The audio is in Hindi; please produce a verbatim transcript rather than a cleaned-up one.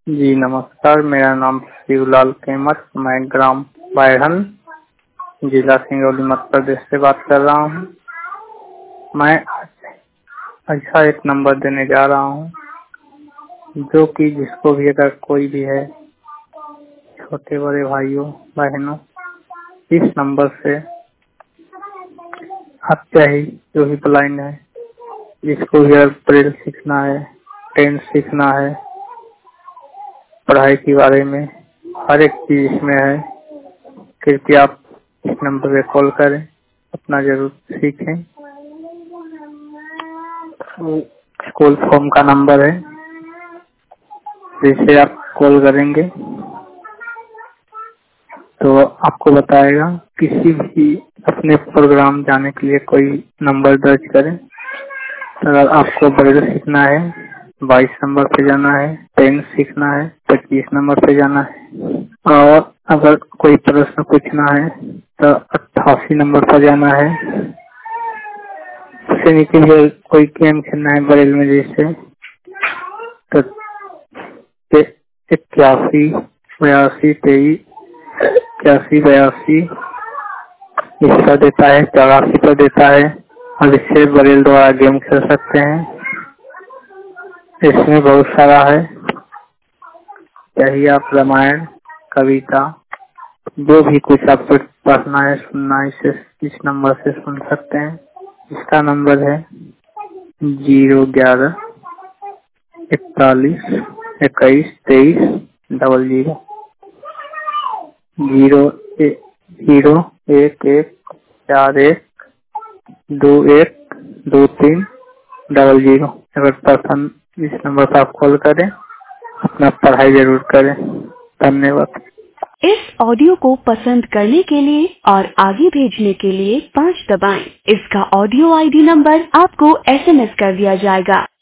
जी नमस्कार, मेरा नाम शिवलाल केमर, मैं ग्राम बैरहन, जिला सिंगरौली मध्य प्रदेश से बात कर रहा हूँ। मैं ऐसा एक नंबर देने जा रहा हूँ जो कि जिसको भी अगर कोई भी है, छोटे बड़े भाइयों बहनों, इस नंबर से आप चाहे जो भी ब्लाइंड है, जिसको भी अगर ब्रेल सीखना है, टेंस सीखना है, पढ़ाई के बारे में हर एक चीज इसमें है, कृपया आप इस नंबर पे कॉल करें, अपना जरूर सीखें। स्कूल फॉर्म का नंबर है, जिसे आप कॉल करेंगे तो आपको बताएगा। किसी भी अपने प्रोग्राम जाने के लिए कोई नंबर दर्ज करें। अगर आपको ब्रेल सीखना है, बाईस नंबर पे जाना है, टेंस सीखना है, पच्चीस नंबर पे जाना है, और अगर कोई प्रश्न पूछना है तो अट्ठासी नंबर पर जाना है। उससे नीचे भी कोई गेम खेलना है ब्रेल में जैसे तो इक्यासी बयासी तेईस इक्यासी बयासी इस पर देता है, चौरासी पर देता है, और इससे ब्रेल द्वारा गेम खेल सकते हैं। इसमें बहुत सारा है, चाहिए आप रामायण, कविता, जो भी कुछ आपको पढ़ना है, सुनना है, इसे इस नंबर से सुन सकते हैं। इसका नंबर है जीरो ग्यारह इकतालीस इक्कीस तेईस डबल जीरो जीरो जीरो एक एक चार एक दो एक दो तीन डबल जीरो। अगर पसंद इस नंबर पर आप कॉल करें, अपना पढ़ाई जरूर करें। धन्यवाद। इस ऑडियो को पसंद करने के लिए और आगे भेजने के लिए पाँच दबाएं। इसका ऑडियो आईडी नंबर आपको एसएमएस कर दिया जाएगा।